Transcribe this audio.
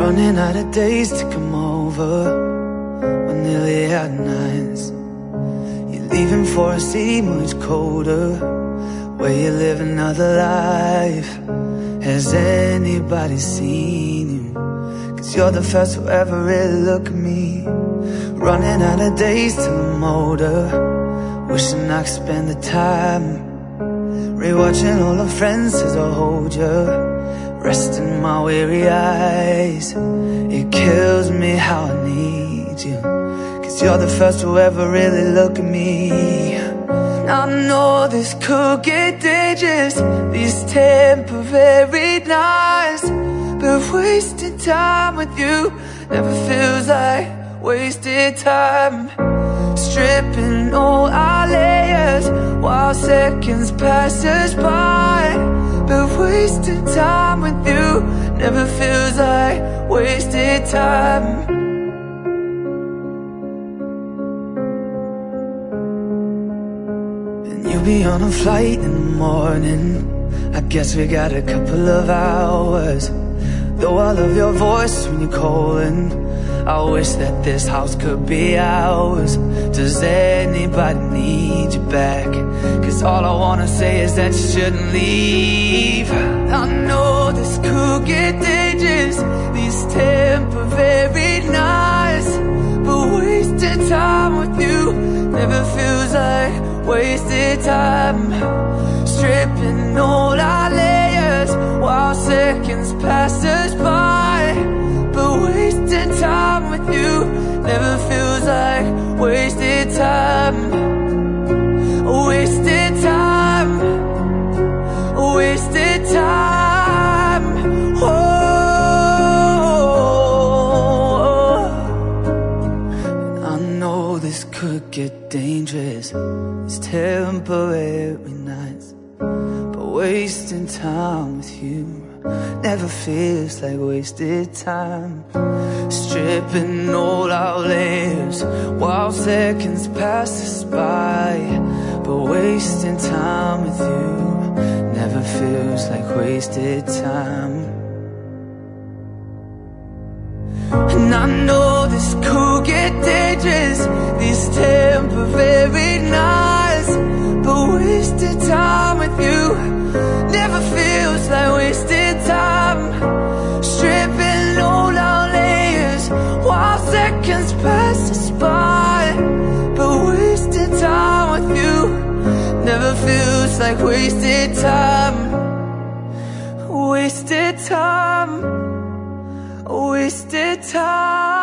running out of days to come over. We're nearly at nights. You're leaving for a city much colder, where you live another life. Has anybody seen you? 'Cause you're the first who ever really looked at me. Running out of days till I'm older, wishing I could spend the time rewatching all our friends as I hold you, resting my weary eyes. It kills me how I need you, 'cause you're the first to ever really look at me. I know this could get dangerous, these temporary nights, but wasting time with you never feels like wasted time. Stripping all our layers while seconds pass us by, but wasting time with you never feels like wasted time. And you'll be on a flight in the morning, I guess we got a couple of hours. Though I love your voice when you're calling, I wish that this house could be ours. Does anybody need you back? 'Cause all I wanna say is that you shouldn't leave. I know this could get dangerous, these temporary nights, but wasted time with you never feels like wasted time. Stripping all our layers while seconds pass us by, but wasting time with you never feels like wasted time. Wasted time. Wasted time. Oh, I know this could get dangerous, these temporary nights, but wasting time with you never feels like wasted time. Stripping all our layers while seconds pass us by, but wasting time with you never feels like wasted time. And I know this could get dangerous, these temporary nights, but wasted time with you never feels like wasted time. Stripping all our layers while seconds pass us by, but wasted time with you never feels like wasted time. Wasted time. Wasted time.